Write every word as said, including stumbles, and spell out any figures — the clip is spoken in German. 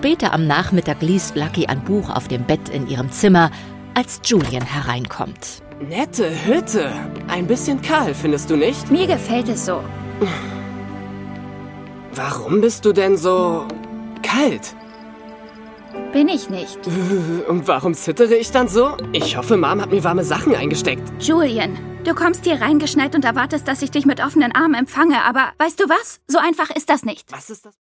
Später am Nachmittag liest Lucky ein Buch auf dem Bett in ihrem Zimmer, als Julian hereinkommt. Nette Hütte. Ein bisschen kahl, findest du nicht? Mir gefällt es so. Warum bist du denn so kalt? Bin ich nicht. Und warum zittere ich dann so? Ich hoffe, Mom hat mir warme Sachen eingesteckt. Julian, du kommst hier reingeschneit und erwartest, dass ich dich mit offenen Armen empfange, aber weißt du was? So einfach ist das nicht. Was ist das?